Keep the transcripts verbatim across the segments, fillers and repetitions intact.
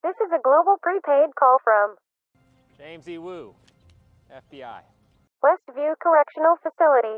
This is a global prepaid call from James E. Wu, F B I. Westview Correctional Facility.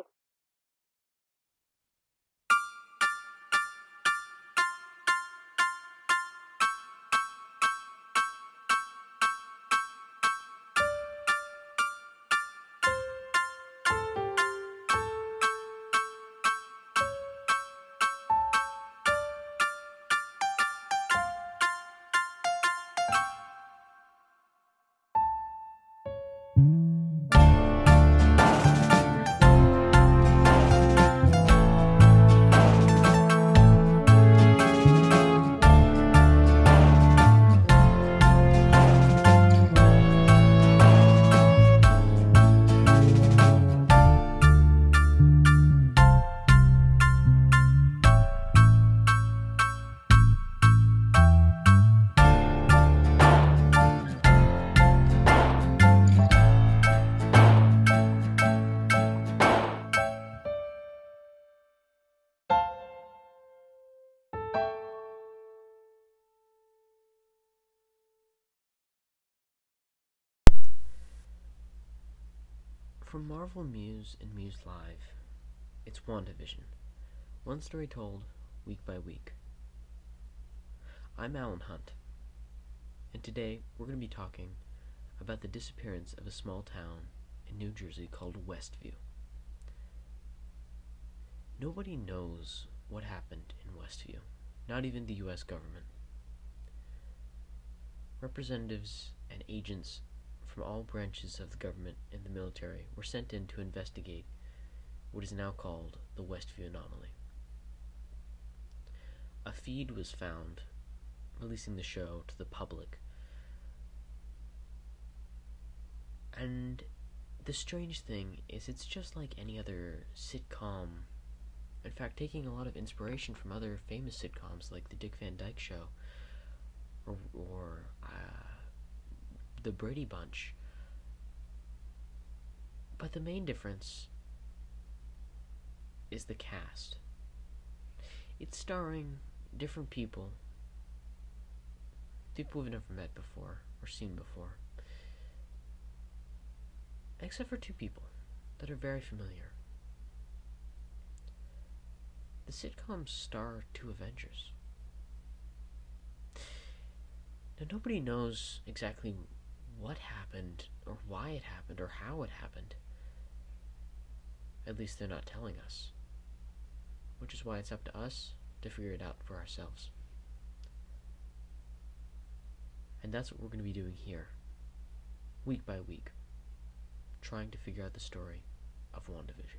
From Marvel Muse and Muse Live, it's WandaVision, one story told week by week. I'm Alan Hunt, and today we're going to be talking about the disappearance of a small town in New Jersey called Westview. Nobody knows what happened in Westview, not even the U S government. Representatives and agents from all branches of the government and the military were sent in to investigate what is now called the Westview anomaly. A feed was found releasing the show to the public, and the strange thing is it's just like any other sitcom. In fact, taking a lot of inspiration from other famous sitcoms like the Dick Van Dyke Show or, or uh, the Brady Bunch. But the main difference is the cast. It's starring different people, people we've never met before or seen before, except for two people that are very familiar. The sitcom star two Avengers. Now, nobody knows exactly what happened, or why it happened, or how it happened. At least they're not telling us. Which is why it's up to us to figure it out for ourselves. And that's what we're going to be doing here, week by week, trying to figure out the story of WandaVision.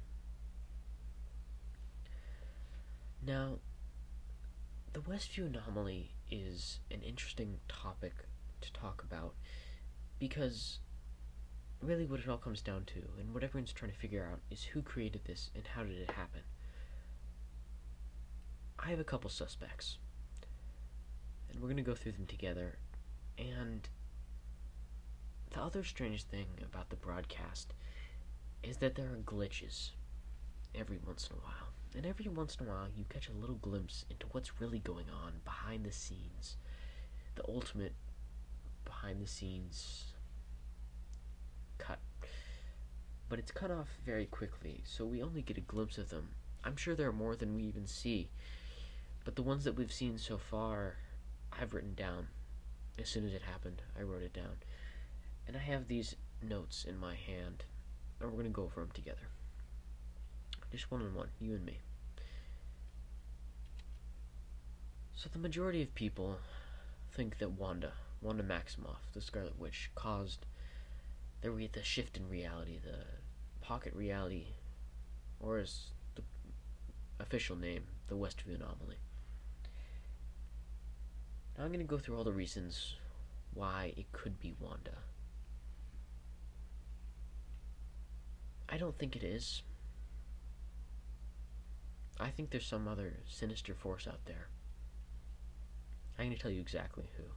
Now, the Westview anomaly is an interesting topic to talk about, because really what it all comes down to, and what everyone's trying to figure out, is who created this and how did it happen. I have a couple suspects, and we're going to go through them together. And the other strange thing about the broadcast is that there are glitches every once in a while. And every once in a while you catch a little glimpse into what's really going on behind the scenes. The ultimate behind the scenes cut. But it's cut off very quickly, so we only get a glimpse of them. I'm sure there are more than we even see, but the ones that we've seen so far, I've written down. As soon as it happened, I wrote it down. And I have these notes in my hand, and we're going to go over them together. Just one on one, you and me. So the majority of people think that Wanda, Wanda Maximoff, the Scarlet Witch, caused the, re- the shift in reality, the pocket reality, or as the official name, the Westview anomaly. Now I'm going to go through all the reasons why it could be Wanda. I don't think it is. I think there's some other sinister force out there. I'm going to tell you exactly who.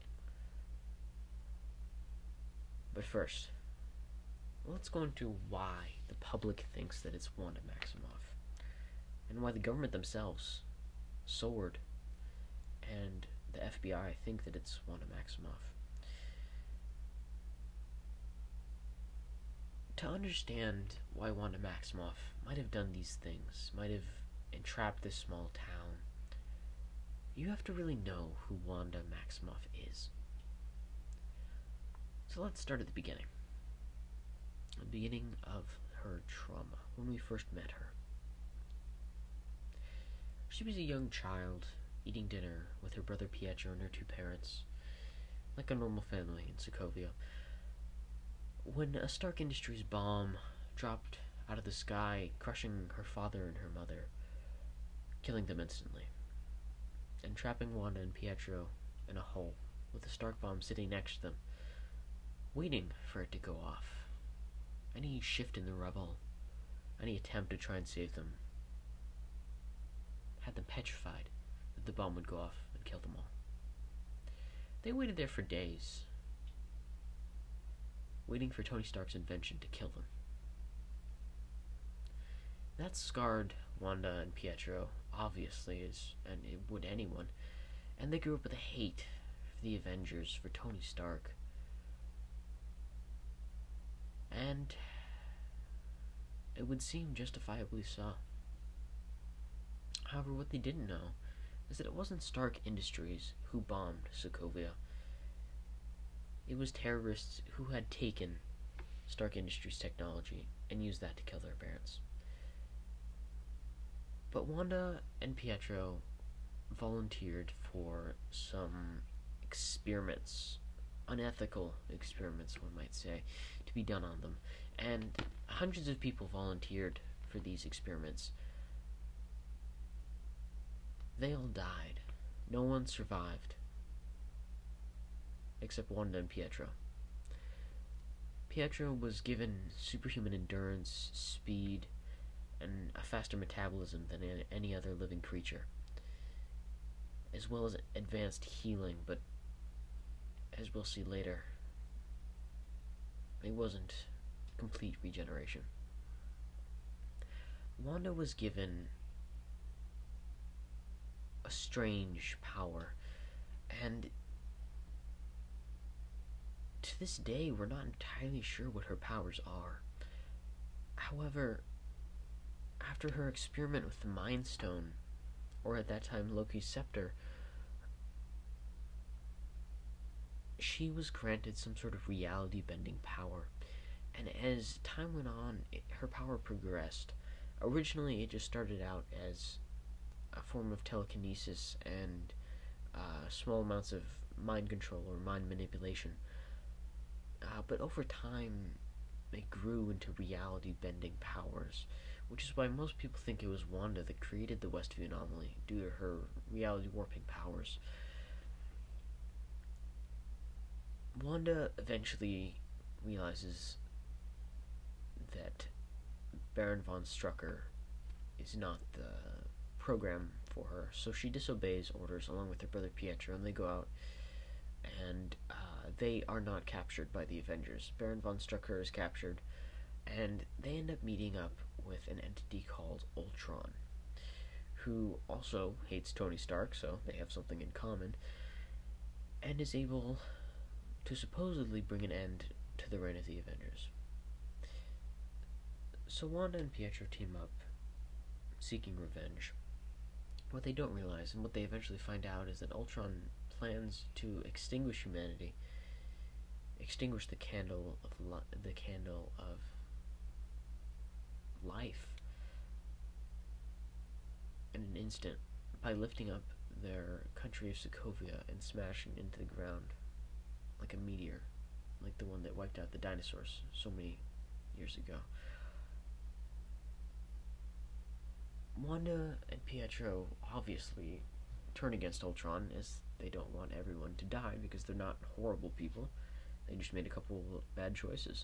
But first, let's go into why the public thinks that it's Wanda Maximoff, and why the government themselves, S W O R D, and the F B I think that it's Wanda Maximoff. To understand why Wanda Maximoff might have done these things, might have entrapped this small town, you have to really know who Wanda Maximoff is. So let's start at the beginning. The beginning of her trauma, when we first met her. She was a young child, eating dinner with her brother Pietro and her two parents, like a normal family in Sokovia, when a Stark Industries bomb dropped out of the sky, crushing her father and her mother, killing them instantly, and trapping Wanda and Pietro in a hole, with the Stark bomb sitting next to them, waiting for it to go off. Any shift in the rubble, any attempt to try and save them, had them petrified that the bomb would go off and kill them all. They waited there for days, waiting for Tony Stark's invention to kill them. That scarred Wanda and Pietro, obviously, as and it would anyone, and they grew up with a hate for the Avengers, for Tony Stark. And it would seem justifiably so. However, what they didn't know is that it wasn't Stark Industries who bombed Sokovia. It was terrorists who had taken Stark Industries technology and used that to kill their parents. But Wanda and Pietro volunteered for some experiments, unethical experiments, one might say, to be done on them. And hundreds of people volunteered for these experiments. They all died. No one survived, except Wanda and Pietro. Pietro was given superhuman endurance, speed, and a faster metabolism than any other living creature, as well as advanced healing, but as we'll see later, it wasn't complete regeneration. Wanda was given a strange power, and to this day we're not entirely sure what her powers are. However, after her experiment with the Mind Stone, or at that time Loki's scepter, she was granted some sort of reality-bending power, and as time went on, it, her power progressed. Originally, it just started out as a form of telekinesis and uh, small amounts of mind control or mind manipulation, uh, but over time, it grew into reality-bending powers, which is why most people think it was Wanda that created the Westview anomaly, due to her reality-warping powers. Wanda eventually realizes that Baron von Strucker is not the program for her, so she disobeys orders along with her brother Pietro, and they go out, and uh, they are not captured by the Avengers. Baron von Strucker is captured, and they end up meeting up with an entity called Ultron, who also hates Tony Stark, so they have something in common, and is able to supposedly bring an end to the reign of the Avengers. So Wanda and Pietro team up, seeking revenge. What they don't realize, and what they eventually find out, is that Ultron plans to extinguish humanity, extinguish the candle of li- the candle of life in an instant by lifting up their country of Sokovia and smashing it into the ground like a meteor, like the one that wiped out the dinosaurs so many years ago. Wanda and Pietro obviously turn against Ultron, as they don't want everyone to die, because they're not horrible people. They just made a couple of bad choices.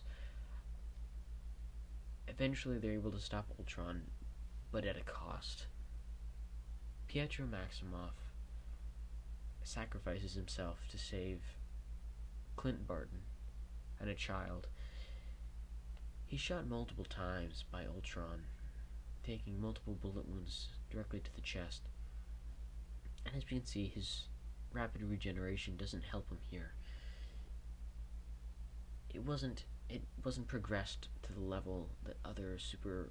Eventually they're able to stop Ultron, but at a cost. Pietro Maximoff sacrifices himself to save Clint Barton and a child. He's shot multiple times by Ultron, taking multiple bullet wounds directly to the chest. And as we can see, his rapid regeneration doesn't help him here. It it wasn't it wasn't progressed to the level that other super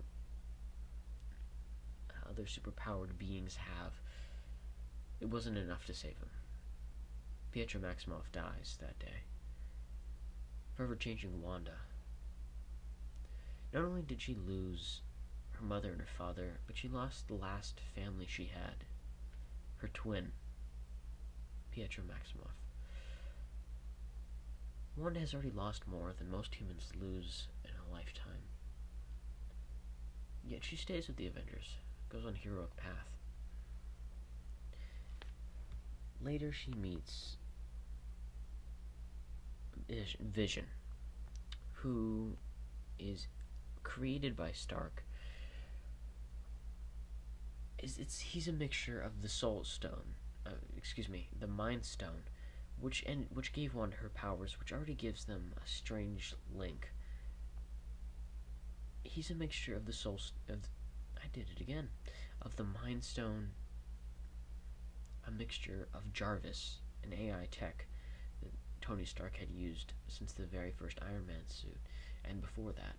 other superpowered beings have. It wasn't enough to save him. Pietro Maximoff dies that day, forever changing Wanda. Not only did she lose her mother and her father, but she lost the last family she had, her twin, Pietro Maximoff. Wanda has already lost more than most humans lose in a lifetime. Yet she stays with the Avengers, goes on a heroic path. Later she meets Vision, who is created by Stark. Is it's he's a mixture of the Soul Stone, uh, excuse me, the Mind Stone, which and which gave Wanda her powers, which already gives them a strange link. He's a mixture of the Soul of I did it again of the Mind Stone, a mixture of Jarvis, an A I tech that Tony Stark had used since the very first Iron Man suit, and before that,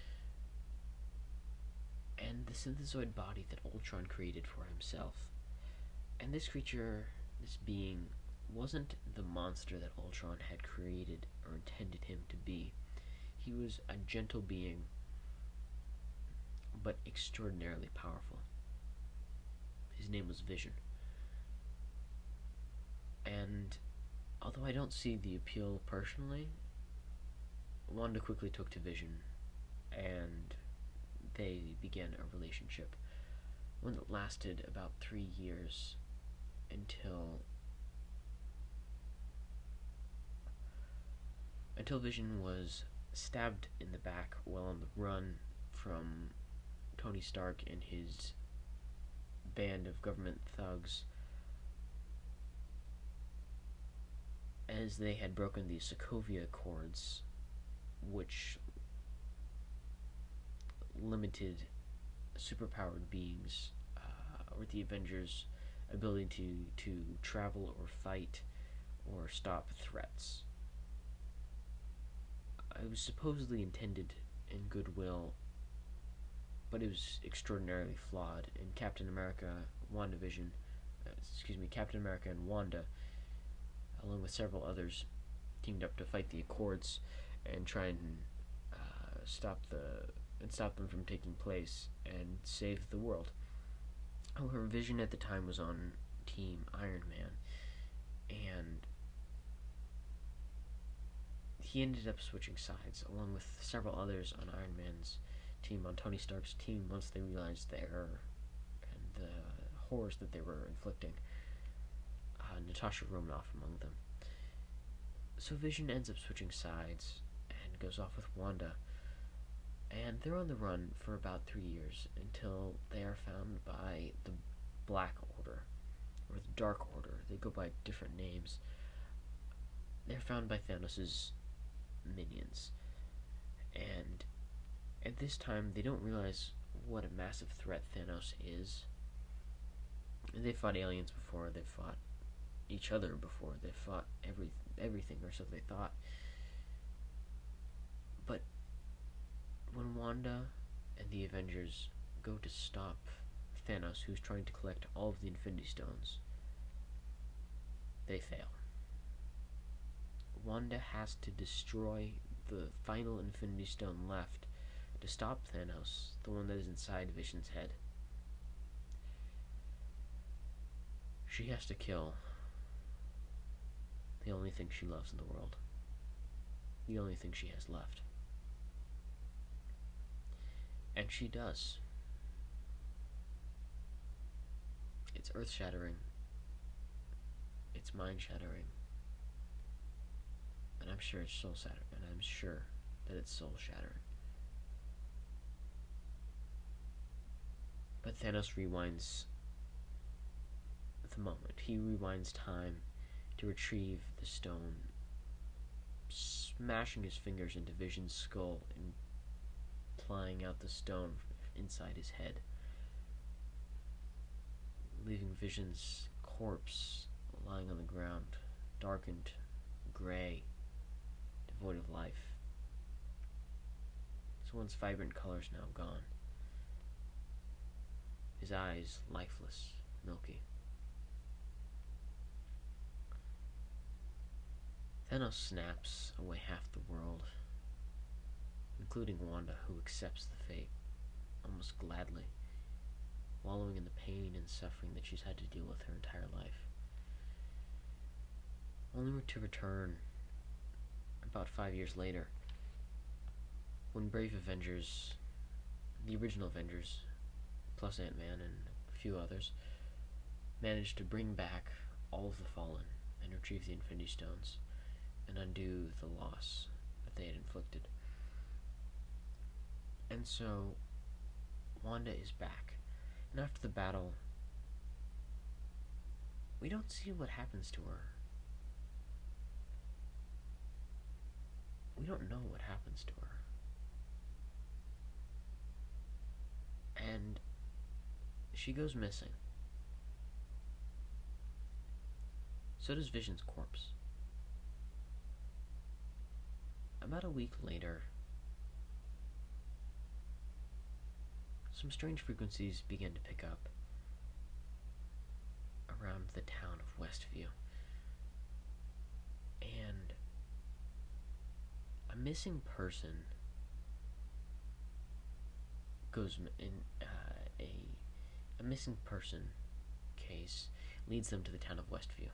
and the synthezoid body that Ultron created for himself. And this creature, this being, wasn't the monster that Ultron had created or intended him to be. He was a gentle being, but extraordinarily powerful. His name was Vision. And although I don't see the appeal personally, Wanda quickly took to Vision, and they began a relationship, one that lasted about three years until until Vision was stabbed in the back while on the run from Tony Stark and his band of government thugs, as they had broken the Sokovia Accords, which limited superpowered beings, uh, or the Avengers' ability to, to travel or fight or stop threats. It was supposedly intended in goodwill, but it was extraordinarily flawed. In Captain America, WandaVision, uh, excuse me, Captain America and Wanda, along with several others, teamed up to fight the Accords and try and uh, stop the and stop them from taking place and save the world. However, Vision at the time was on Team Iron Man, and he ended up switching sides, along with several others on Iron Man's team, on Tony Stark's team, once they realized the error and the horrors that they were inflicting. Uh, Natasha Romanoff among them. So Vision ends up switching sides and goes off with Wanda, and they're on the run for about three years until they are found by the Black Order, or the Dark Order. They go by different names. They're found by Thanos' minions, and at this time they don't realize what a massive threat Thanos is. They fought aliens before, they fought each other before, they fought every everything, or so they thought. But when Wanda and the Avengers go to stop Thanos, who's trying to collect all of the Infinity Stones, they fail. Wanda has to destroy the final Infinity Stone left to stop Thanos, the one that is inside Vision's head. She has to kill the only thing she loves in the world, the only thing she has left. And she does. It's earth-shattering. It's mind-shattering. And I'm sure it's soul-shattering. And I'm sure that it's soul-shattering. But Thanos rewinds the moment. He rewinds time to retrieve the stone, smashing his fingers into Vision's skull and plying out the stone inside his head, leaving Vision's corpse lying on the ground, darkened, gray, devoid of life. his once vibrant colors now gone. His eyes lifeless, milky. Thanos snaps away half the world, including Wanda, who accepts the fate, almost gladly, wallowing in the pain and suffering that she's had to deal with her entire life. Only to return about five years later, when brave Avengers, the original Avengers, plus Ant-Man and a few others, managed to bring back all of the Fallen and retrieve the Infinity Stones and undo the loss that they had inflicted. And so, Wanda is back, and after the battle, we don't see what happens to her. We don't know what happens to her. And she goes missing. So does Vision's corpse. About a week later, some strange frequencies began to pick up around the town of Westview. And a missing person goes in uh, a a missing person case leads them to the town of Westview.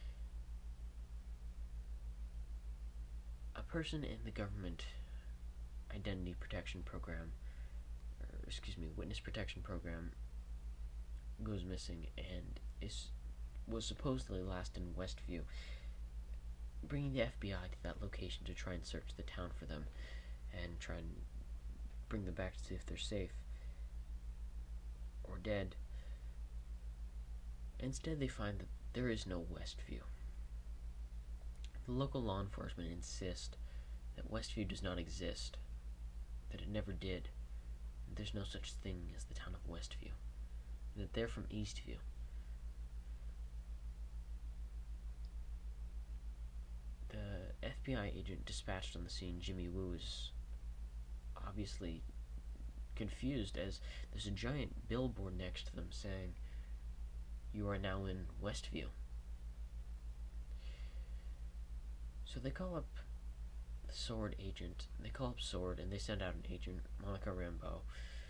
A person in the government identity protection program, or excuse me, witness protection program, goes missing and is was supposedly last in Westview, bringing the F B I to that location to try and search the town for them and try and bring them back to see if they're safe or dead. Instead, they find that there is no Westview. The local law enforcement insist that Westview does not exist, that it never did, that there's no such thing as the town of Westview, that they're from Eastview. The F B I agent dispatched on the scene, Jimmy Woo, is obviously confused as there's a giant billboard next to them saying, "You are now in Westview." So they call up the Sword agent. They call up Sword and they send out an agent, Monica Rambeau.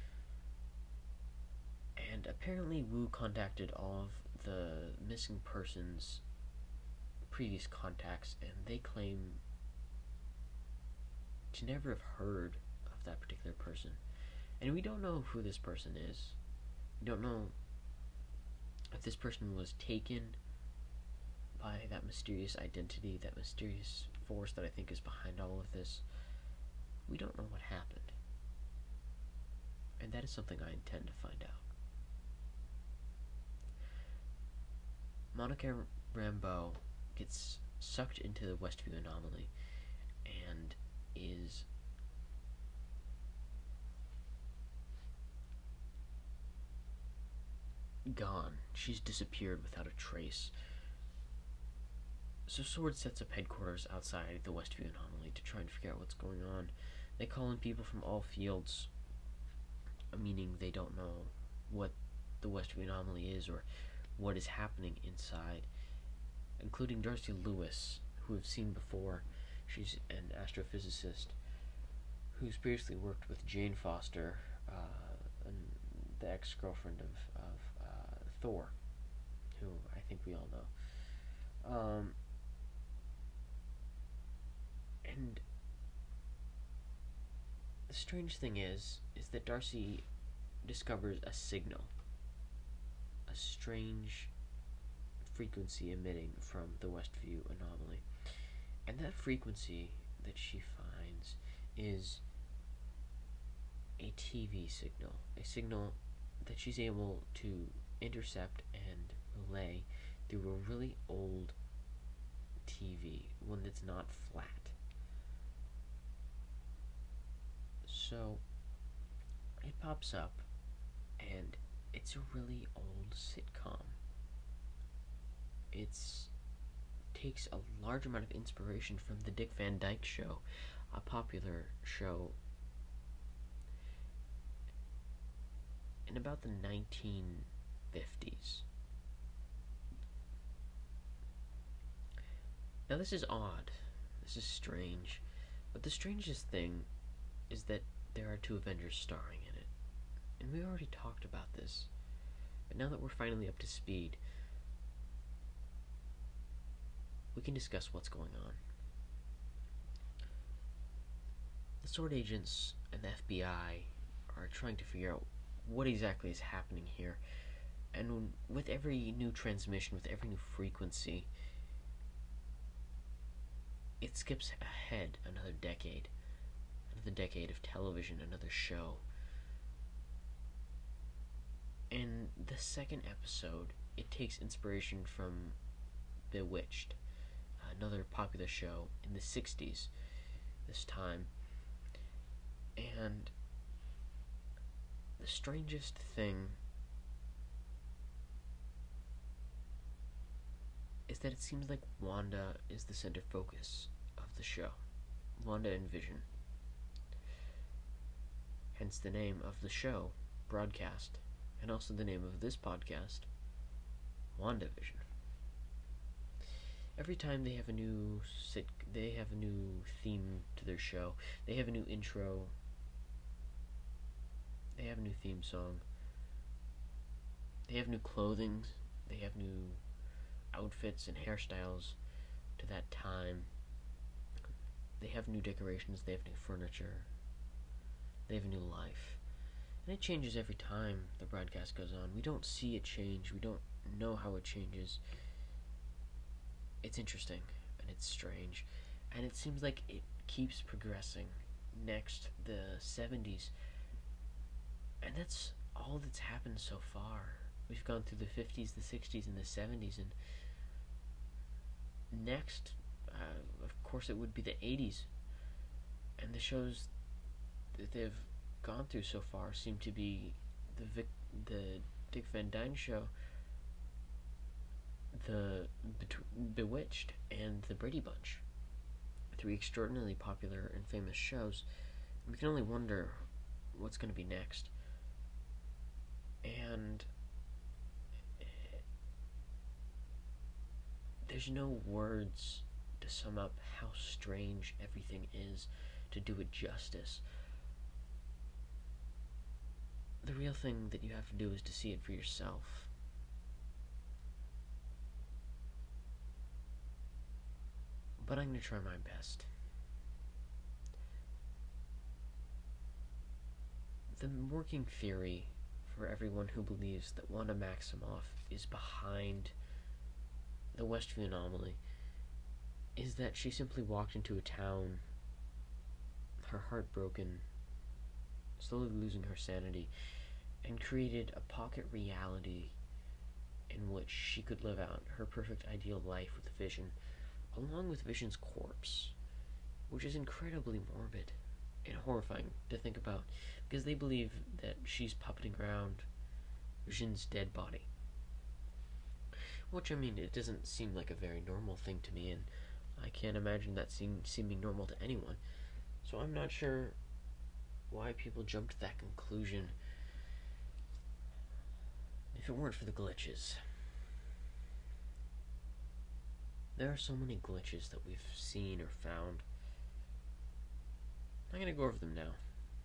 And apparently Wu contacted all of the missing persons' previous contacts, and they claim to never have heard of that particular person. And we don't know who this person is. We don't know if this person was taken by that mysterious identity, that mysterious force that I think is behind all of this. We don't know what happened. And that is something I intend to find out. Monica Rambeau gets sucked into the Westview anomaly and is gone. She's disappeared without a trace. So Sword sets up headquarters outside the Westview anomaly to try and figure out what's going on. They call in people from all fields, meaning they don't know what the Westview anomaly is or what is happening inside, including Darcy Lewis, who we've seen before. She's an astrophysicist who's previously worked with Jane Foster, uh, and the ex-girlfriend of, of uh, Thor, who I think we all know. Um, and the strange thing is, is that Darcy discovers a signal, a strange frequency emitting from the Westview anomaly. And that frequency that she finds is a T V signal, a signal that she's able to intercept and relay through a really old T V, one that's not flat. So it pops up, and it's a really old sitcom. It's takes a large amount of inspiration from the Dick Van Dyke Show, a popular show in about the nineteen fifties. Now, this is odd. This is strange. But the strangest thing is that there are two Avengers starring in it. And we already talked about this. But now that we're finally up to speed, we can discuss what's going on. The Sword Agents and the F B I are trying to figure out what exactly is happening here. And with every new transmission, with every new frequency, it skips ahead another decade. Another decade of television, another show. In the second episode, it takes inspiration from Bewitched, another popular show in the sixties this time. And the strangest thing is that it seems like Wanda is the center focus of the show. Wanda and Vision. Hence the name of the show, Broadcast, and also the name of this podcast, WandaVision. Every time they have a new sit, they have a new theme to their show. They have a new intro. They have a new theme song. They have new clothing. They have new outfits and hairstyles to that time. They have new decorations. They have new furniture. They have a new life. And it changes every time the broadcast goes on. We don't see it change. We don't know how it changes. It's interesting, and it's strange, and it seems like it keeps progressing. Next, the seventies, and that's all that's happened so far. We've gone through the fifties, the sixties, and the seventies, and next, uh, of course, it would be the eighties, and the shows that they've gone through so far seem to be the Vic, the Dick Van Dyne Show, the Bewitched, and the Brady Bunch. Three extraordinarily popular and famous shows. We can only wonder what's going to be next. And there's no words to sum up how strange everything is, to do it justice. The real thing that you have to do is to see it for yourself. But I'm going to try my best. The working theory for everyone who believes that Wanda Maximoff is behind the Westview anomaly is that she simply walked into a town, her heart broken, slowly losing her sanity, and created a pocket reality in which she could live out her perfect ideal life with Vision, along with Vision's corpse, which is incredibly morbid and horrifying to think about, because they believe that she's puppeting around Vision's dead body. Which, I mean, it doesn't seem like a very normal thing to me, and I can't imagine that seem, seeming normal to anyone. So I'm not sure why people jumped to that conclusion if it weren't for the glitches. There are so many glitches that we've seen or found. I'm going to go over them now.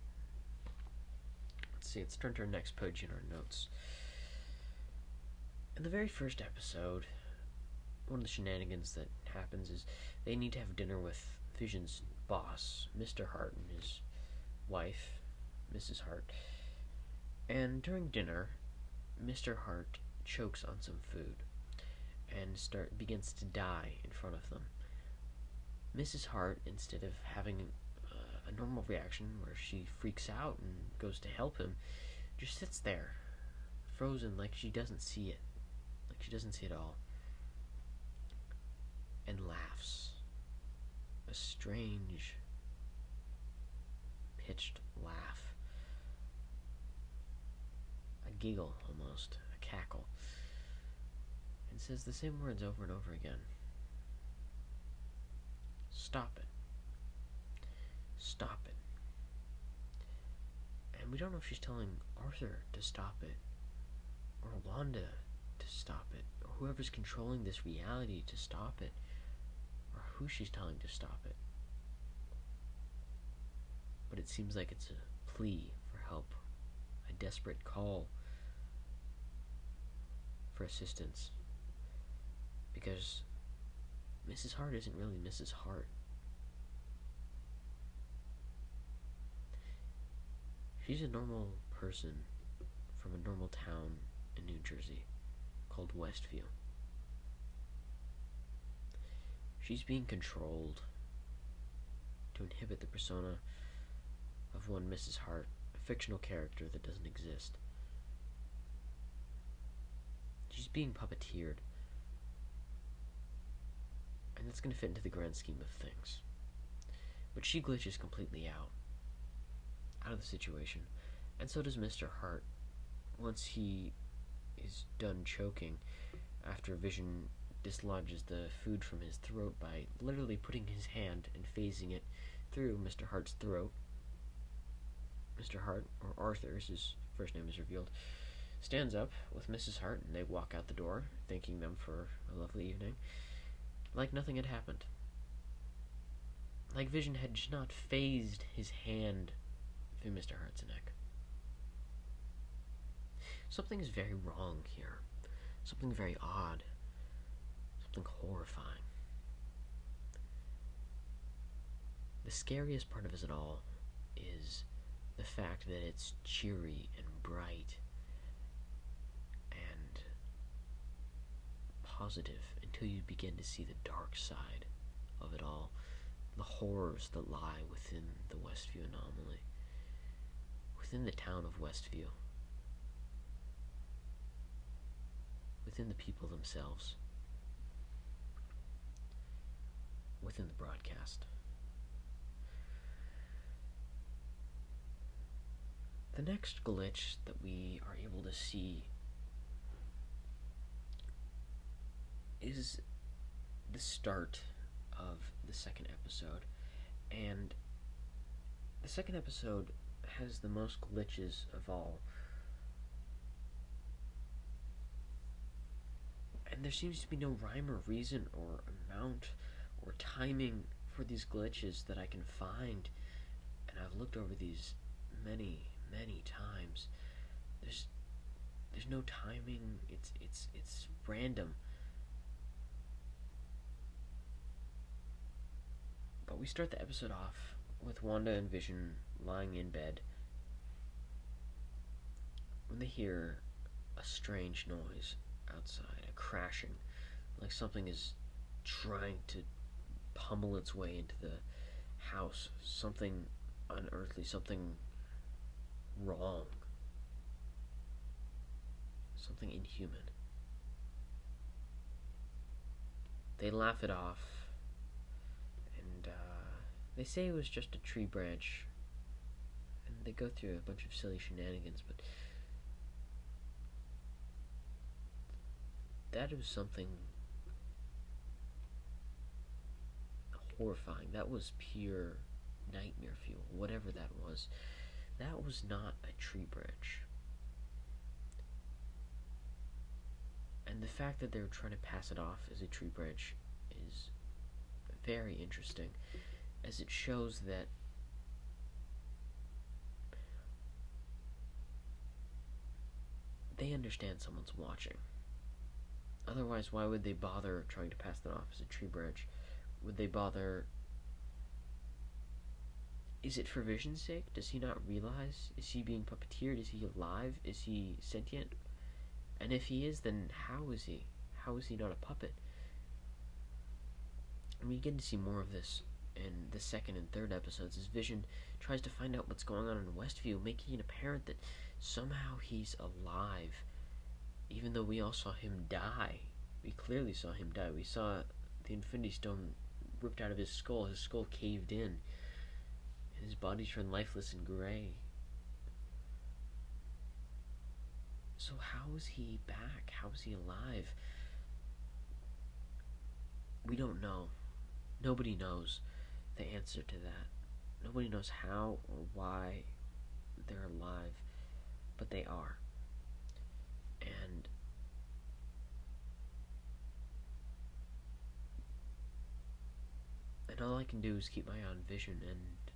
Let's see, let's turn to our next page in our notes. In the very first episode, one of the shenanigans that happens is they need to have dinner with Vision's boss, Mister Hart, and his wife, Missus Hart. And during dinner, Mister Hart chokes on some food and start begins to die in front of them. Missus Hart, instead of having uh, a normal reaction where she freaks out and goes to help him, just sits there, frozen, like she doesn't see it, like she doesn't see it all, and laughs. A strange, pitched laugh. A giggle, almost. A cackle. And says the same words over and over again. Stop it. Stop it. And we don't know if she's telling Arthur to stop it, or Wanda to stop it, or whoever's controlling this reality to stop it, or who she's telling to stop it. But it seems like it's a plea for help, a desperate call for assistance. Because Missus Hart isn't really Missus Hart. She's a normal person from a normal town in New Jersey called Westview. She's being controlled to inhibit the persona of one Missus Hart, a fictional character that doesn't exist. She's being puppeteered. And that's going to fit into the grand scheme of things. But she glitches completely out. Out of the situation. And so does Mister Hart. Once he is done choking, after Vision dislodges the food from his throat by literally putting his hand and phasing it through Mister Hart's throat. Mister Hart, or Arthur, as his first name is revealed, stands up with Missus Hart, and they walk out the door, thanking them for a lovely evening, like nothing had happened. Like Vision had just not phased his hand through Mister Hart's neck. Something is very wrong here. Something very odd. Something horrifying. The scariest part of it all is the fact that it's cheery and bright and positive until you begin to see the dark side of it all, the horrors that lie within the Westview anomaly, within the town of Westview, within the people themselves, within the broadcast. The next glitch that we are able to see is the start of the second episode, and the second episode has the most glitches of all. And there seems to be no rhyme or reason or amount or timing for these glitches that I can find, and I've looked over these many, many times. There's there's no timing. It's it's it's random. But we start the episode off with Wanda and Vision lying in bed when they hear a strange noise outside, a crashing, like something is trying to pummel its way into the house, something unearthly, something wrong, something inhuman. They laugh it off, and uh, they say it was just a tree branch, and they go through a bunch of silly shenanigans, but that was something horrifying. That was pure nightmare fuel, whatever that was. That was not a tree branch. And the fact that they were trying to pass it off as a tree branch is very interesting, as it shows that they understand someone's watching. Otherwise, why would they bother trying to pass that off as a tree branch? Would they bother? Is it for Vision's sake? Does he not realize? Is he being puppeteered? Is he alive? Is he sentient? And if he is, then how is he? How is he not a puppet? And we get to see more of this in the second and third episodes as Vision tries to find out what's going on in Westview, making it apparent that somehow he's alive, even though we all saw him die. We clearly saw him die. We saw the Infinity Stone ripped out of his skull. His skull caved in, and his body turned lifeless and gray. So how is he back? How is he alive? We don't know. Nobody knows the answer to that. Nobody knows how or why they're alive, but they are. And and all I can do is keep my eye on Vision and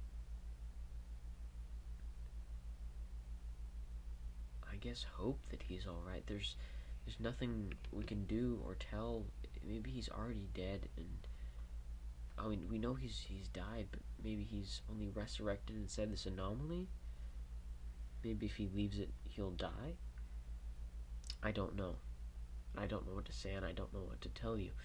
I guess hope that he's alright. There's there's nothing we can do or tell. Maybe he's already dead, and I mean, we know he's he's died, but maybe he's only resurrected inside this anomaly. Maybe if he leaves it, he'll die. I don't know. I don't know what to say, and I don't know what to tell you.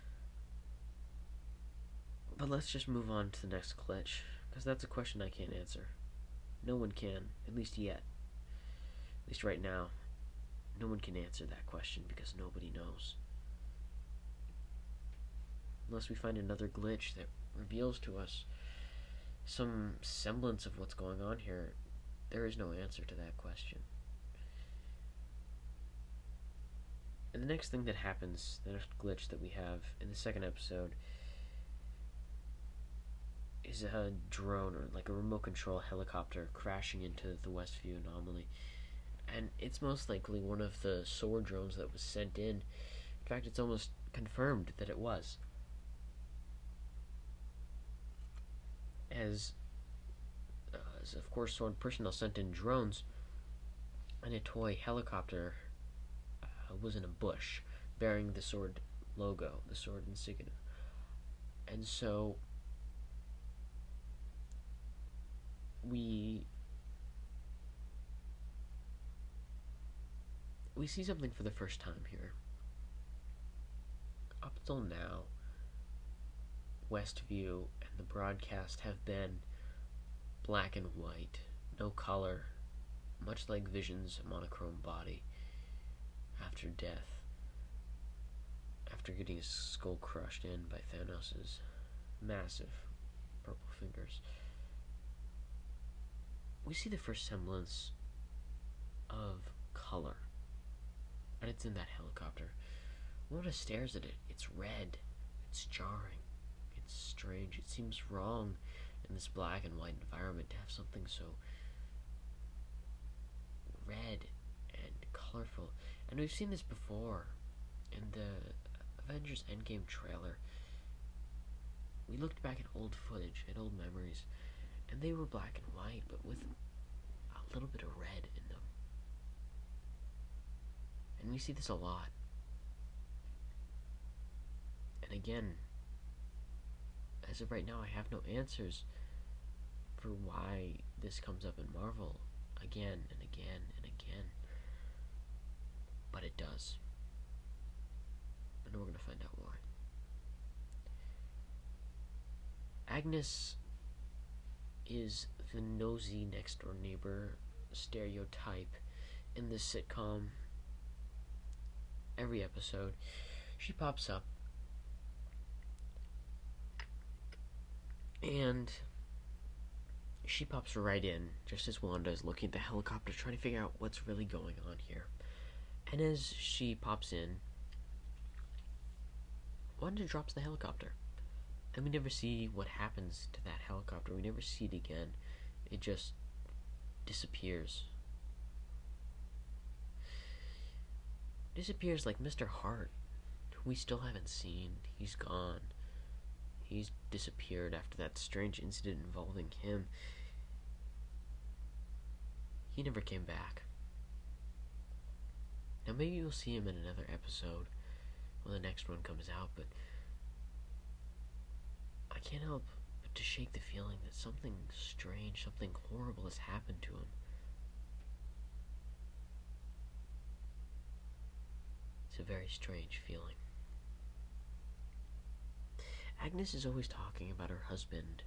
But let's just move on to the next glitch, because that's a question I can't answer. No one can, at least yet. At least right now. No one can answer that question, because nobody knows. Unless we find another glitch that reveals to us some semblance of what's going on here, there is no answer to that question. And the next thing that happens, the next glitch that we have in the second episode, is a drone, or like a remote control helicopter, crashing into the Westview anomaly. And it's most likely one of the sword drones that was sent in. In fact, it's almost confirmed that it was. As, uh, as of course, sword personnel sent in drones, and a toy helicopter uh, was in a bush, bearing the sword logo, the sword insignia. And so, we we see something for the first time here. Up until now, Westview and the broadcast have been black and white, no color, much like Vision's monochrome body after death, after getting his skull crushed in by Thanos' massive purple fingers. We see the first semblance of color, and it's in that helicopter. Mona stares at it. It's red. It's jarring. It's strange. It seems wrong in this black and white environment to have something so red and colorful. And we've seen this before in the Avengers Endgame trailer. We looked back at old footage, at old memories, and they were black and white, but with a little bit of red in them. And we see this a lot. And again, as of right now, I have no answers for why this comes up in Marvel again and again and again. But it does. And we're going to find out why. Agnes is the nosy next door neighbor stereotype in this sitcom. Every episode, she pops up, and she pops right in just as Wanda is looking at the helicopter, trying to figure out what's really going on here. And as she pops in, Wanda drops the helicopter, and we never see what happens to that helicopter. We never see it again. It just disappears. Disappears like Mister Hart, who we still haven't seen. He's gone. He's disappeared after that strange incident involving him. He never came back. Now maybe we'll see him in another episode when the next one comes out, but I can't help but to shake the feeling that something strange, something horrible has happened to him. It's a very strange feeling. Agnes is always talking about her husband.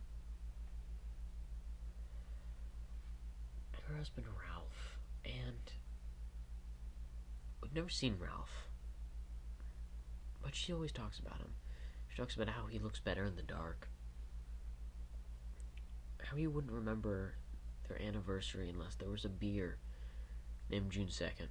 Her husband Ralph. And we've never seen Ralph, but she always talks about him. She talks about how he looks better in the dark. How he wouldn't remember their anniversary unless there was a beer named June second.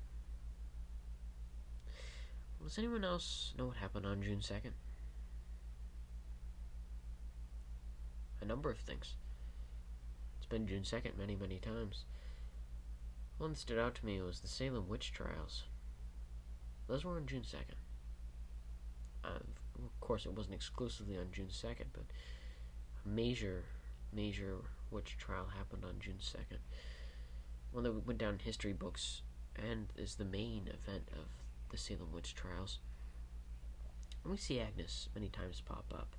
Does anyone else know what happened on June second? A number of things. It's been June second many, many times. One that stood out to me was the Salem witch trials. Those were on June second. Uh, of course, it wasn't exclusively on June second, but a major, major witch trial happened on June second. One that went down in history books and is the main event of the Salem witch trials. And we see Agnes many times pop up.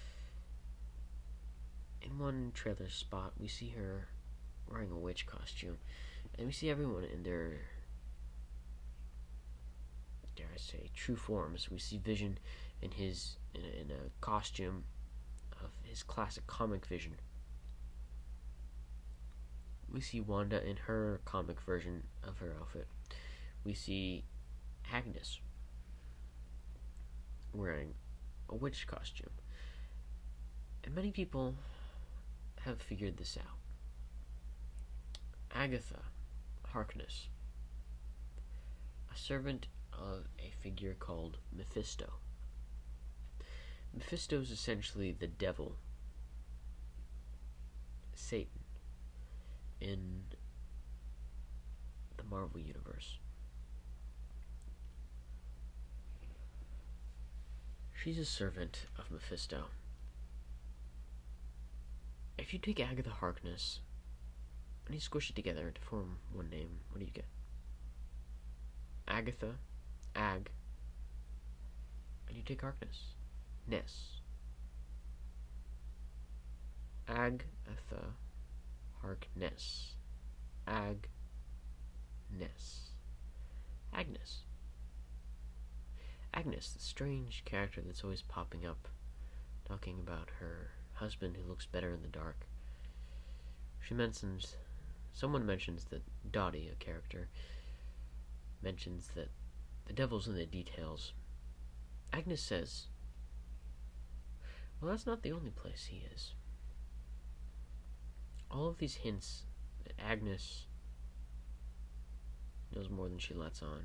In one trailer spot, we see her wearing a witch costume, and we see everyone in their, dare I say, true forms. We see Vision in his in a, in a costume of his classic comic Vision. We see Wanda in her comic version of her outfit. We see Agnes wearing a witch costume. And many people have figured this out. Agatha Harkness, a servant of a figure called Mephisto. Mephisto is essentially the devil, Satan, in the Marvel Universe. She's a servant of Mephisto. If you take Agatha Harkness and you squish it together to form one name, what do you get? Agatha, Ag, and you take Harkness, Ness. Agatha Harkness, Ag, Ness. Agnes. Agnes, the strange character that's always popping up, talking about her husband who looks better in the dark. She mentions, someone mentions that Dottie, a character, mentions that the devil's in the details. Agnes says, well, that's not the only place he is. All of these hints that Agnes knows more than she lets on.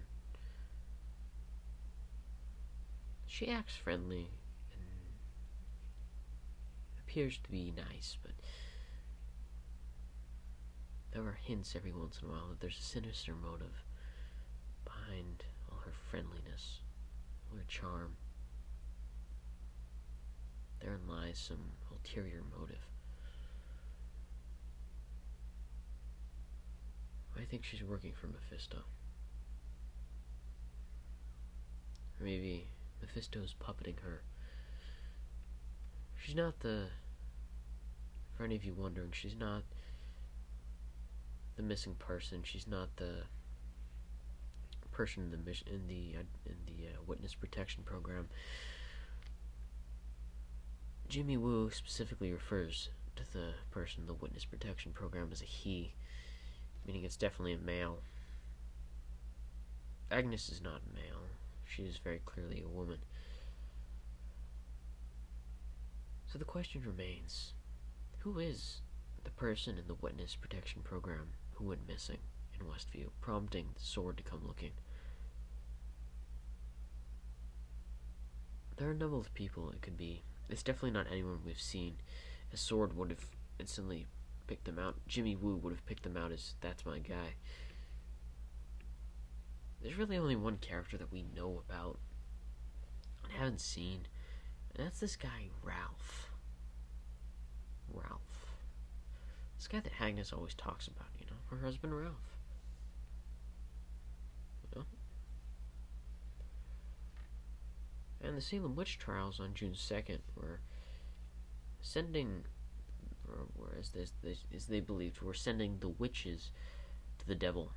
She acts friendly and appears to be nice, but there are hints every once in a while that there's a sinister motive behind all her friendliness, all her charm. Therein lies some ulterior motive. I think she's working for Mephisto. Or maybe Mephisto's puppeting her. She's not the... For any of you wondering, she's not the missing person. She's not the person in the mission in the uh, in the uh, witness protection program. Jimmy Woo specifically refers to the person in the witness protection program as a he, meaning it's definitely a male. Agnes is not male. She is very clearly a woman. So the question remains, who is the person in the witness protection program who went missing in Westview, prompting the Sword to come looking? There are a number of people it could be. It's definitely not anyone we've seen. A Sword would have instantly picked them out. Jimmy Woo would have picked them out as, that's my guy. There's really only one character that we know about and haven't seen, and that's this guy, Ralph. Ralph. This guy that Agnes always talks about, you know, her husband Ralph. You know? And the Salem witch trials on June second were sending, or were, as, they, as they believed, were sending the witches to the devil.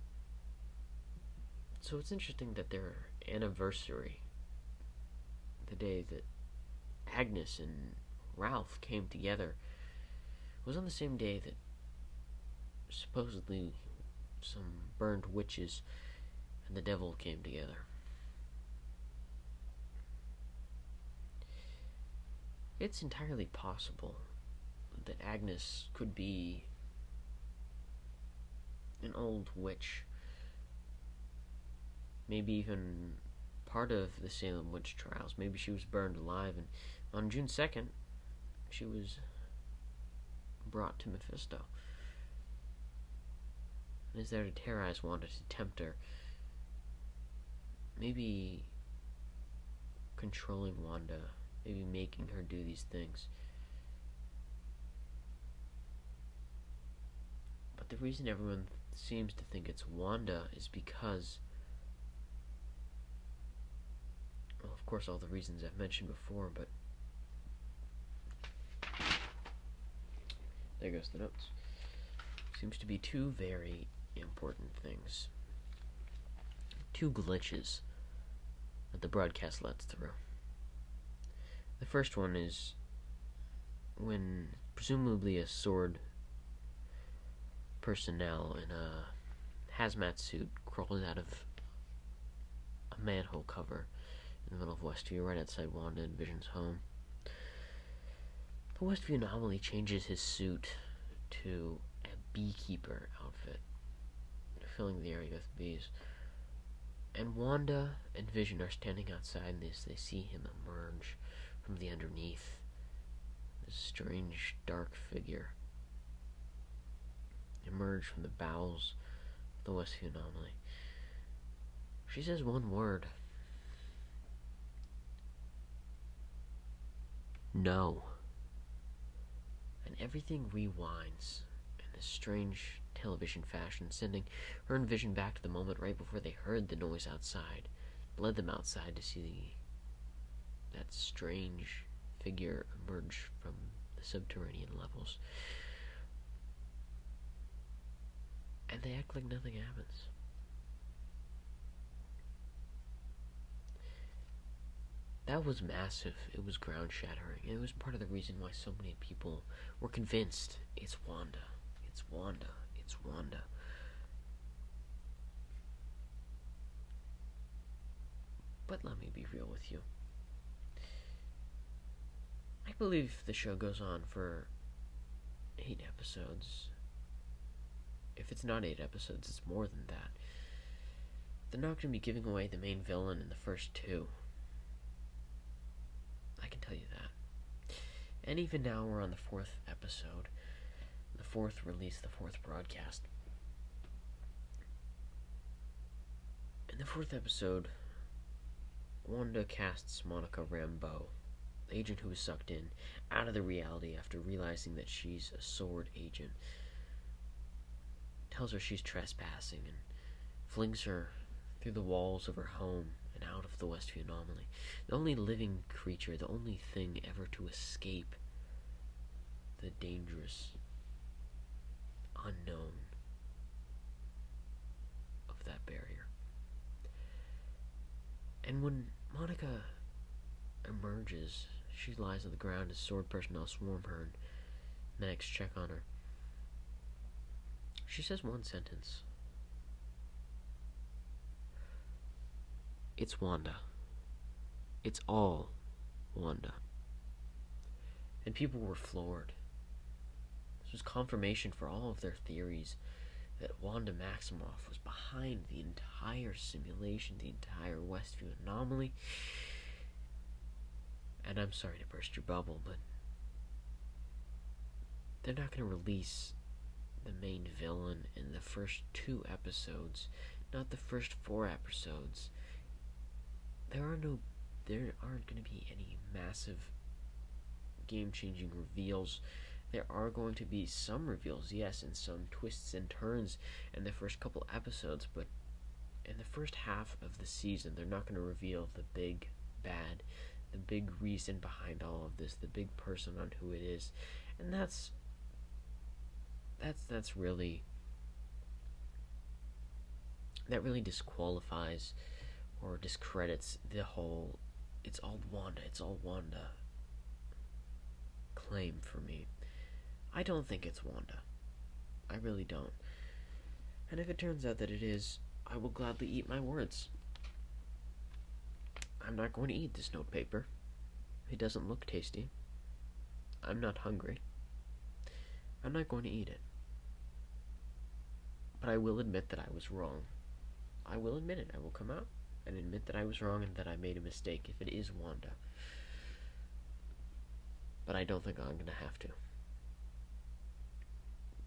So it's interesting that their anniversary, the day that Agnes and Ralph came together, was on the same day that supposedly some burned witches and the devil came together. It's entirely possible that Agnes could be an old witch, maybe even part of the Salem witch trials. Maybe she was burned alive, and on June second, she was brought to Mephisto, and is there to terrorize Wanda, to tempt her, maybe controlling Wanda, maybe making her do these things. But the reason everyone seems to think it's Wanda is because, well, of course, all the reasons I've mentioned before, but there goes the notes. Seems to be two very important things. Two glitches that the broadcast lets through. The first one is when presumably a sword personnel in a hazmat suit crawls out of a manhole cover in the middle of Westview, right outside Wanda and Vision's home. The Westview anomaly changes his suit to a beekeeper outfit, filling the area with bees. And Wanda and Vision are standing outside this. They see him emerge from the underneath. This strange, dark figure emerge from the bowels of the Westview anomaly. She says one word. No. And everything rewinds in this strange television fashion, sending her and Vision back to the moment right before they heard the noise outside, led them outside to see that strange figure emerge from the subterranean levels. And they act like nothing happens. That was massive. It was ground-shattering. It was part of the reason why so many people were convinced it's Wanda. It's Wanda. It's Wanda. But let me be real with you. I believe the show goes on for eight episodes. If it's not eight episodes, it's more than that. They're not going to be giving away the main villain in the first two. I can tell you that. And even now we're on the fourth episode. The fourth release, the fourth broadcast. In the fourth episode, Wanda casts Monica Rambeau, the agent who was sucked in, out of the reality after realizing that she's a sword agent. Tells her she's trespassing and flings her through the walls of her home and out of the Westview anomaly. The only living creature, the only thing ever to escape the dangerous unknown of that barrier. And when Monica emerges, she lies on the ground as sword personnel swarm her and medics check on her. She says one sentence. It's Wanda. It's all Wanda. And people were floored. This was confirmation for all of their theories that Wanda Maximoff was behind the entire simulation, the entire Westview anomaly. And I'm sorry to burst your bubble, but they're not going to release the main villain in the first two episodes, not the first four episodes. There are no, there aren't going to be any massive game-changing reveals. There are going to be some reveals, yes, and some twists and turns in the first couple episodes, but in the first half of the season, they're not going to reveal the big bad, the big reason behind all of this, the big person on who it is, and that's that's that's really that really disqualifies or discredits the whole "it's all Wanda, it's all Wanda" claim for me. I don't think it's Wanda. I really don't. And if it turns out that it is, I will gladly eat my words. I'm not going to eat this notepaper. It doesn't look tasty. I'm not hungry. I'm not going to eat it. But I will admit that I was wrong. I will admit it. I will come out and admit that I was wrong and that I made a mistake if it is Wanda. But I don't think I'm going to have to.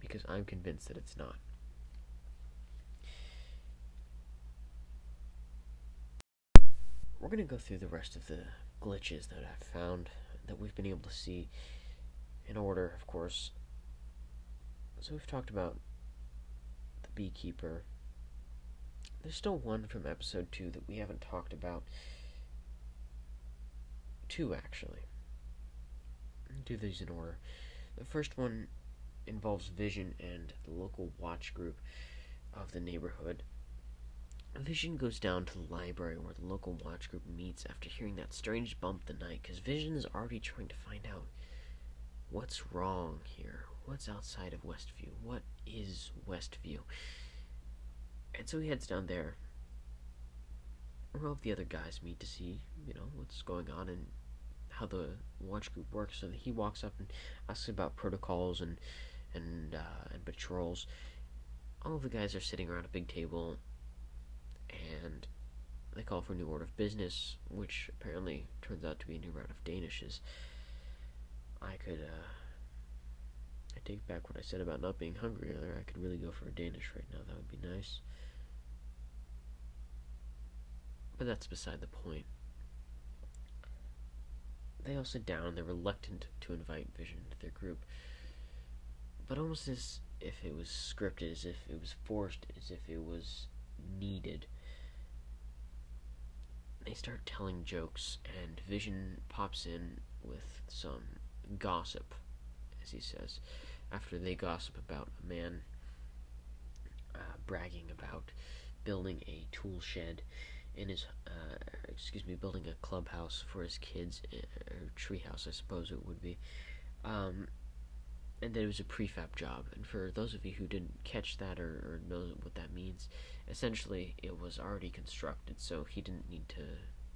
because I'm convinced that it's not. We're going to go through the rest of the glitches that I've found, that we've been able to see, in order, of course. So we've talked about the beekeeper. There's still one from episode two that we haven't talked about. Two, actually. I'll do these in order. The first one involves Vision and the local watch group of the neighborhood. Vision goes down to the library where the local watch group meets after hearing that strange bump the night, because Vision is already trying to find out what's wrong here. What's outside of Westview? What is Westview? And so he heads down there, where all of the other guys meet to see, you know, what's going on and how the watch group works. So he walks up and asks about protocols and and uh, and patrols. All of the guys are sitting around a big table, and they call for a new order of business, which apparently turns out to be a new round of Danishes. I could, uh, I take back what I said about not being hungry earlier. I could really go for a Danish right now. That would be nice. But that's beside the point. They all sit down. They're reluctant to invite Vision into their group, but almost as if it was scripted, as if it was forced, as if it was needed. They start telling jokes, and Vision pops in with some gossip, as he says, after they gossip about a man uh, bragging about building a tool shed in his, uh, excuse me, building a clubhouse for his kids, or treehouse, I suppose it would be, um, and that it was a prefab job. And for those of you who didn't catch that or, or know what that means, essentially it was already constructed, so he didn't need to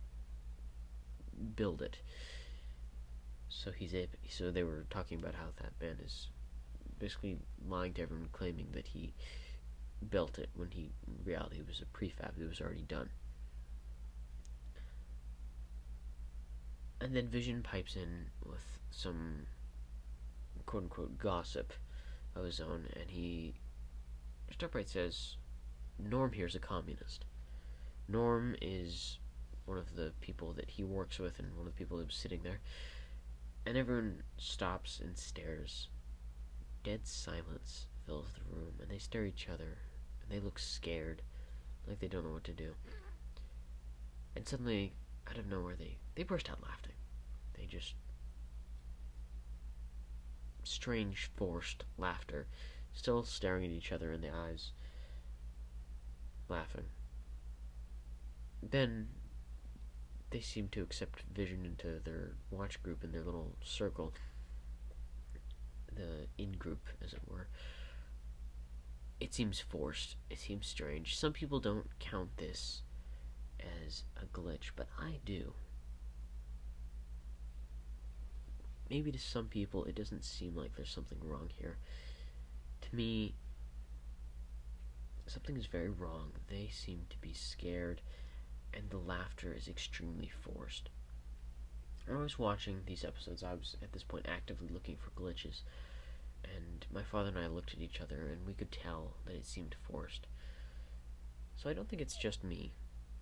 build it. So he's able, so they were talking about how that man is basically lying to everyone, claiming that he built it when he, in reality, it was a prefab. It was already done. And then Vision pipes in with some quote-unquote gossip of his own, and he just upright says, Norm here's a communist. Norm is one of the people that he works with, and one of the people that was sitting there. And everyone stops and stares. Dead silence fills the room, and they stare at each other, and they look scared, like they don't know what to do. And suddenly, out of nowhere, they, they burst out laughing. They just... strange, forced laughter, still staring at each other in the eyes, laughing. Then they seem to accept Vision into their watch group, in their little circle, the in-group, as it were. It seems forced. It seems strange. Some people don't count this as a glitch, but I do. Maybe to some people it doesn't seem like there's something wrong here. To me, something is very wrong. They seem to be scared, and the laughter is extremely forced. When I was watching these episodes, I was at this point actively looking for glitches, and my father and I looked at each other, and we could tell that it seemed forced. So I don't think it's just me.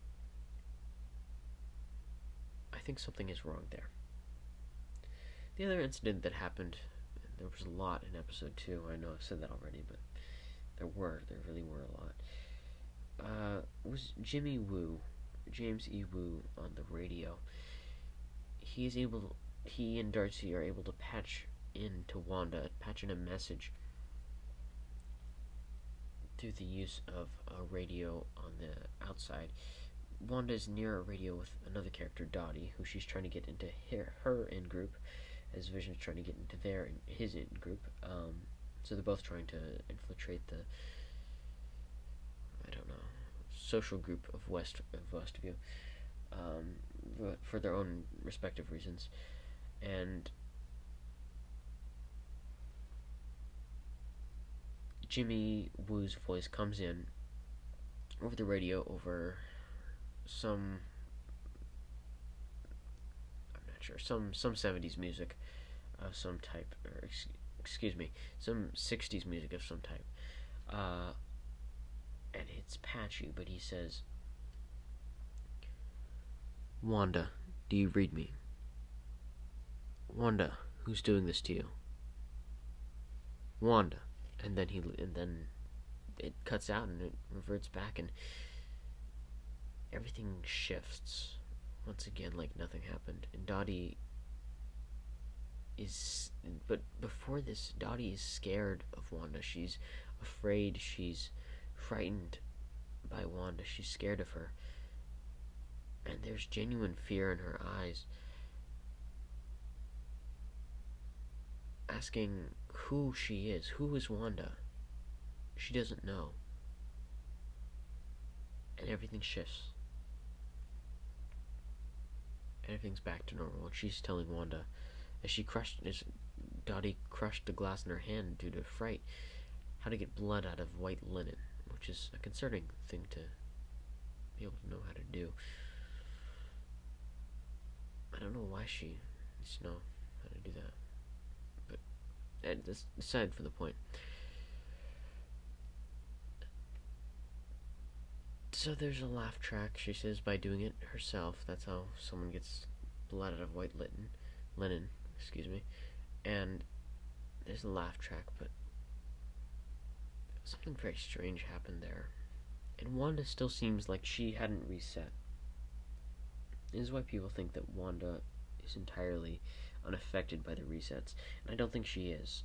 I think something is wrong there. The other incident that happened, and there was a lot in episode two, I know I've said that already, but there were, there really were a lot, uh, was Jimmy Woo, James E. Woo, on the radio. He is able, he and Darcy are able to patch in to Wanda, patch in a message through the use of a radio on the outside. Wanda is near a radio with another character, Dottie, who she's trying to get into her, her in-group, as Vision's trying to get into their, his in-group. Um, so they're both trying to infiltrate the, I don't know, social group of West of Westview, um, for their own respective reasons. And Jimmy Woo's voice comes in over the radio over some, I'm not sure, some some seventies music of some type, or excuse me, some sixties music of some type. Uh, and it's patchy, but he says, Wanda, do you read me? Wanda, who's doing this to you? Wanda. And then he, and then it cuts out and it reverts back and everything shifts once again like nothing happened. And Dottie is, but before this, Dottie is scared of Wanda. She's afraid, she's frightened by Wanda, she's scared of her. And there's genuine fear in her eyes, asking who she is. Who is Wanda? She doesn't know. And everything shifts. Everything's back to normal. And she's telling Wanda, as she crushed, as Dottie crushed the glass in her hand due to fright, how to get blood out of white linen, which is a concerning thing to be able to know how to do. I don't know why she needs to know how to do that. But and this, aside from the point. So there's a laugh track, she says, by doing it herself. That's how someone gets blood out of white linen. Linen, excuse me. And there's a laugh track, but something very strange happened there. And Wanda still seems like she hadn't reset. This is why people think that Wanda is entirely unaffected by the resets, and I don't think she is.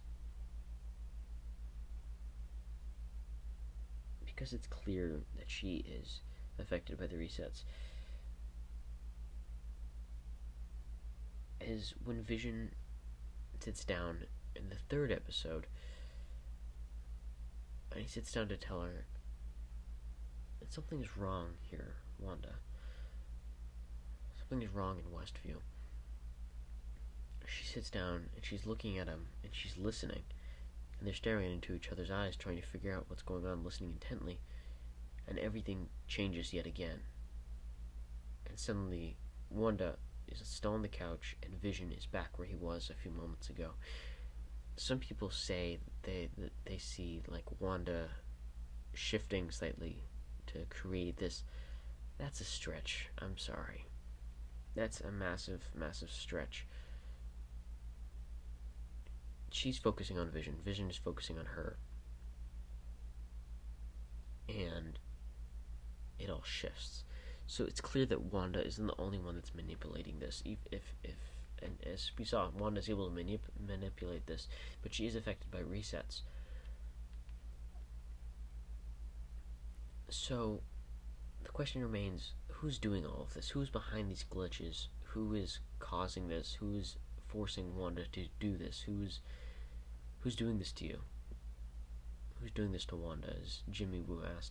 Because it's clear that she is affected by the resets. Is when Vision sits down in the third episode, and he sits down to tell her that something is wrong here, Wanda. Something is wrong in Westview. She sits down and she's looking at him and she's listening. And they're staring into each other's eyes, trying to figure out what's going on, listening intently. And everything changes yet again. And suddenly, Wanda is still on the couch, and Vision is back where he was a few moments ago. Some people say they that they see like Wanda shifting slightly to create this. That's a stretch. I'm sorry. That's a massive, massive stretch. She's focusing on Vision. Vision is focusing on her. And it all shifts. So it's clear that Wanda isn't the only one that's manipulating this. If, if, if and as we saw, Wanda's able to manip- manipulate this, but she is affected by resets. So the question remains, who's doing all of this? Who's behind these glitches? Who is causing this? Who is forcing Wanda to do this? Who's who's doing this to you? Who's doing this to Wanda, as Jimmy Woo asked.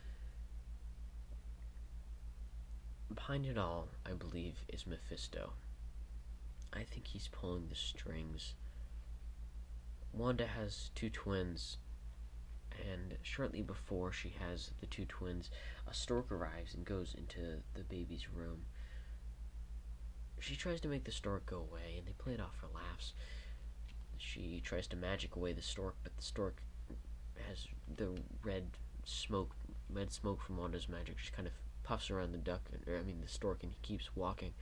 Behind it all, I believe, is Mephisto. I think he's pulling the strings. Wanda has two twins, and shortly before she has the two twins, a stork arrives and goes into the baby's room. She tries to make the stork go away, and they play it off for laughs. She tries to magic away the stork, but the stork has the red smoke, red smoke from Wanda's magic just kind of puffs around the duck, or I mean the stork, and he keeps walking.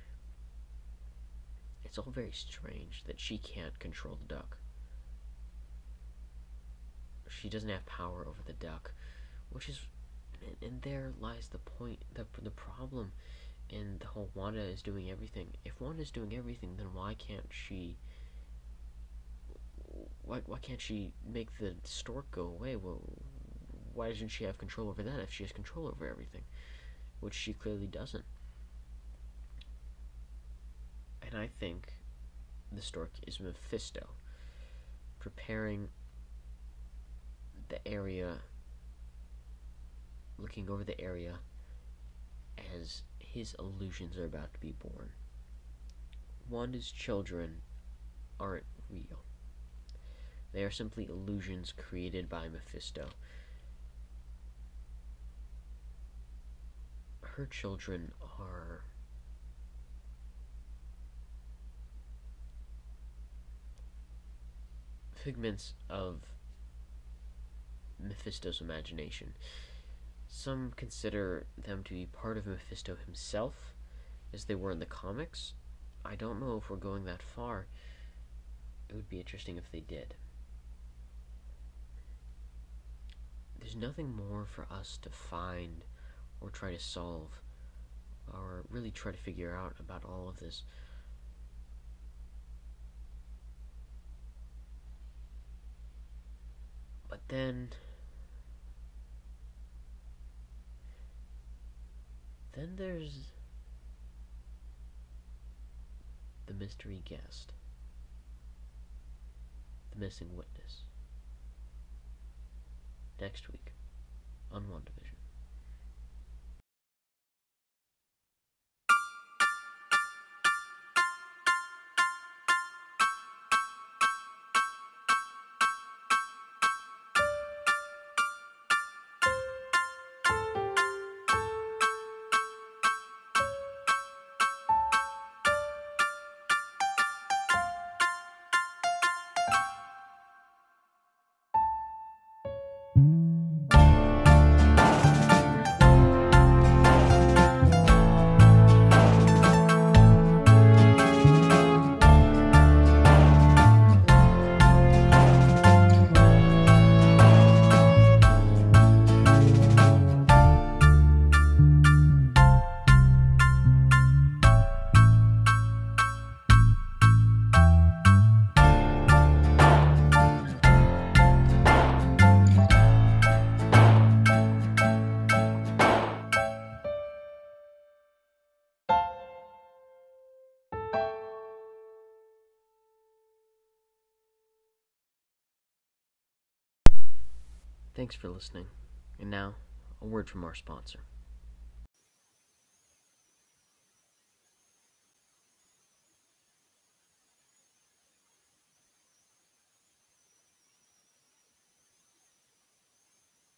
It's all very strange that she can't control the duck. She doesn't have power over the duck, which is, and, and there lies the point, the the problem in the whole Wanda is doing everything. If Wanda's doing everything, then why can't she? Why why can't she make the stork go away? Well, why doesn't she have control over that if she has control over everything? Which she clearly doesn't. And I think the stork is Mephisto, preparing the area, looking over the area as his illusions are about to be born. Wanda's children aren't real. They are simply illusions created by Mephisto. Her children are figments of Mephisto's imagination. Some consider them to be part of Mephisto himself, as they were in the comics. I don't know if we're going that far. It would be interesting if they did. There's nothing more for us to find or try to solve, or really try to figure out about all of this. But then, then there's the mystery guest, the missing witness. Next week on WandaVision. Thanks for listening. And now, a word from our sponsor.